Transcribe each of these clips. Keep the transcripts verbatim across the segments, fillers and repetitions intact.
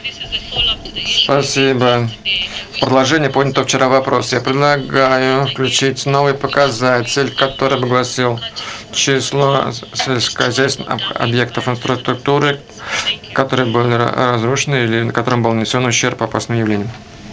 Спасибо. В продолжение поднятого вчера вопроса я предлагаю включить новый показатель, который бы гласил число сельскохозяйственных объектов инфраструктуры, которые были разрушены или на котором был нанесен ущерб опасным явлениям.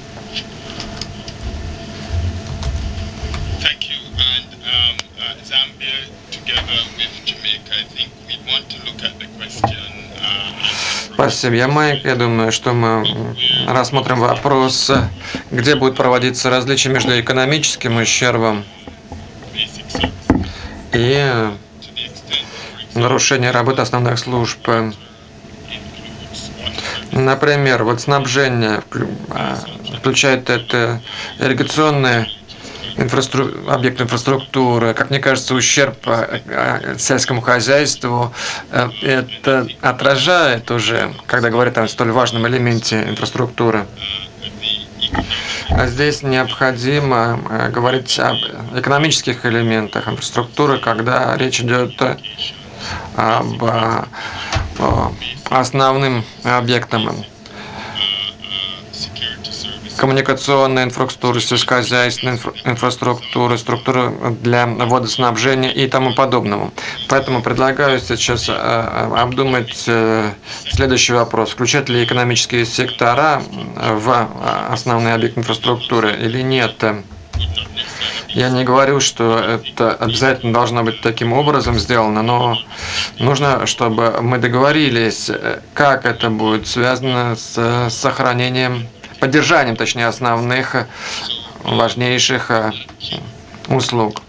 Спасибо, Ямайка. Я думаю, что мы рассмотрим вопрос, где будет проводиться различие между экономическим ущербом и нарушением работы основных служб. Например, вот снабжение включает это ирригационные инфраструк... объекты инфраструктуры. Как мне кажется, ущерб сельскому хозяйству это отражает уже, когда говорят о столь важном элементе инфраструктуры. А здесь необходимо говорить об экономических элементах инфраструктуры, когда речь идет об основным объектам коммуникационной инфраструктуры, сельскохозяйственной инфраструктуры, структуры для водоснабжения и тому подобного. Поэтому предлагаю сейчас обдумать следующий вопрос. Включать ли экономические сектора в основные объекты инфраструктуры или нет? Я не говорю, что это обязательно должно быть таким образом сделано, но нужно, чтобы мы договорились, как это будет связано с сохранением, поддержанием, точнее, основных важнейших услуг.